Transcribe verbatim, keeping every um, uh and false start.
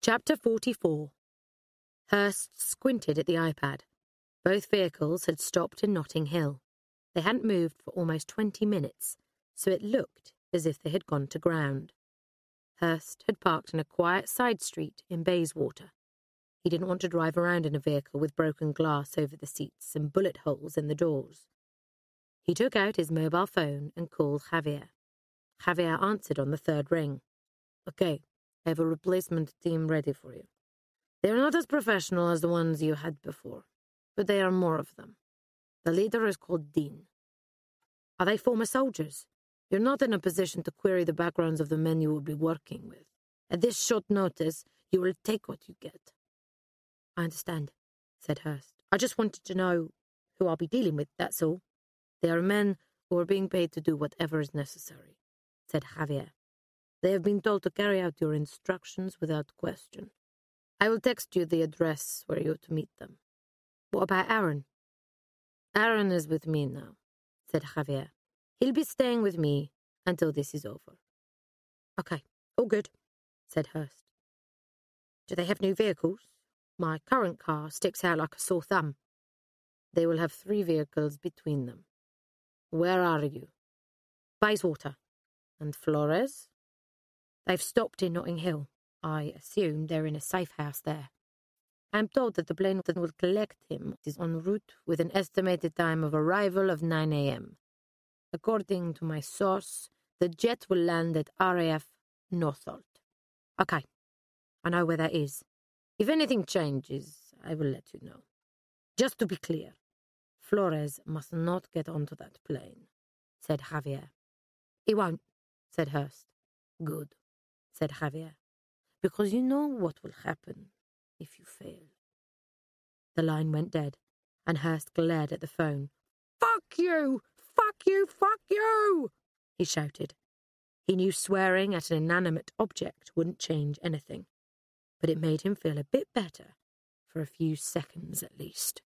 Chapter forty-four. Hurst squinted at the iPad. Both vehicles had stopped in Notting Hill. They hadn't moved for almost twenty minutes, so it looked as if they had gone to ground. Hurst had parked in a quiet side street in Bayswater. He didn't want to drive around in a vehicle with broken glass over the seats and bullet holes in the doors. He took out his mobile phone and called Javier. Javier answered on the third ring. "Okay, I have a replacement team ready for you. They are not as professional as the ones you had before, but they are more of them. The leader is called Dean. Are they former soldiers? You're not in a position to query the backgrounds of the men you will be working with. At this short notice, you will take what you get." "I understand," said Hurst. "I just wanted to know who I'll be dealing with, that's all." "They are men who are being paid to do whatever is necessary," said Javier. "They have been told to carry out your instructions without question. I will text you the address where you are to meet them." "What about Aaron?" "Aaron is with me now," said Javier. "He'll be staying with me until this is over." "Okay, all good," said Hurst. "Do they have new vehicles? My current car sticks out like a sore thumb." "They will have three vehicles between them." "Where are you?" "Bayswater." "And Flores?" "They've stopped in Notting Hill. I assume they're in a safe house there. I'm told that the plane that will collect him is en route with an estimated time of arrival of nine a.m. According to my source, the jet will land at R A F Northolt." "Okay, I know where that is. If anything changes, I will let you know. Just to be clear, Flores must not get onto that plane," said Javier. "He won't," said Hurst. "Good," said Javier, "because you know what will happen if you fail." The line went dead, and Hurst glared at the phone. "Fuck you! Fuck you! Fuck you!" he shouted. He knew swearing at an inanimate object wouldn't change anything, but it made him feel a bit better for a few seconds at least.